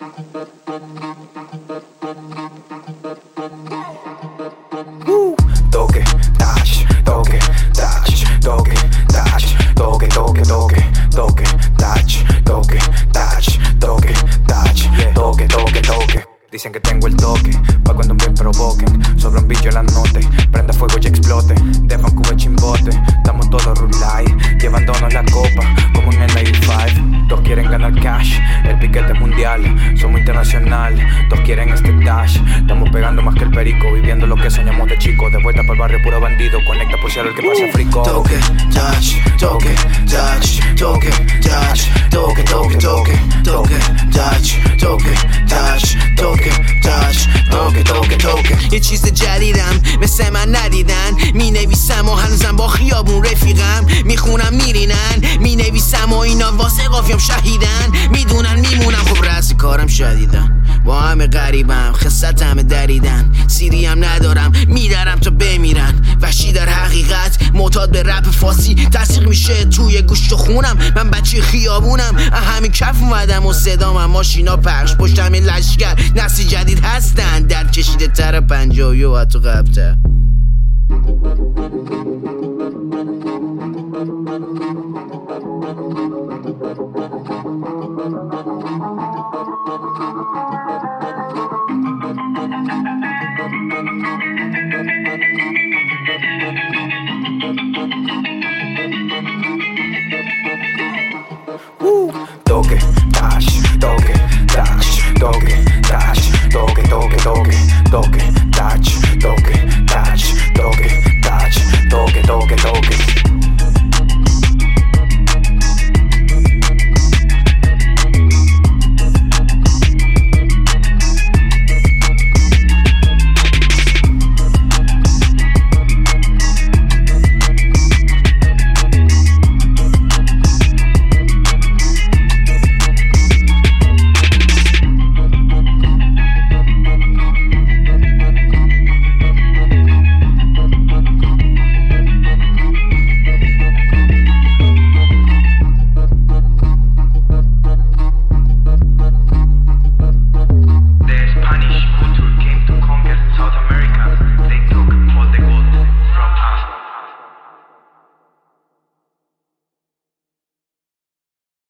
Toque, touch, toque, touch, toque, touch, toque, toque, toque, toque, touch, toque, touch, toque, touch, toque, toque, toque. Dicen que tengo el toque, pa' cuando me provoquen. Sobre un bicho la note, prenda fuego y explote. De Vancouver chimbote, estamos todos rulay, llevándonos la copa, como en el 95. Todos quieren ganar cash, el piquete mundial, somos internacional. Todos quieren este dash, estamos pegando más que el perico, viviendo lo que soñamos de chico. De vuelta para el barrio puro bandido, conecta por si el que pasa frico. Toque, touch, toque, touch, toque, touch, toque, toque, toque, toque, touch, toque, touch, toque, touch, toque, toque, toque. یه چیز جدیدم مثل من ندیدن، می نویسم و هنوزم با خیابون رفیقم، میخونم میرینن، می نویسم و اینا واسه قافیام شهیدن، میدونن میمونم. خب رأس کارم شدیدن، با همه غریبم، خصت همه دریدن، سیری هم ندارم، میدارم تا بمیرن. وحشی در حقیقت معتاد به رپ فارسی، تصدیق میشه توی گوشت و خونم. من بچه خیابونم، همین کف اومدم و صدام ماشینا پخش پشتم لشکر. نسل جدید هستن، در کشیده تر 50 و حتی قبل‌تر.